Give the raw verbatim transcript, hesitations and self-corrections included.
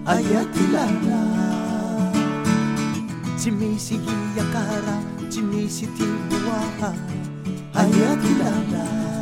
aia ty lala. Tsy misy hiakara, tsy misy ty boaha, aia ty lala.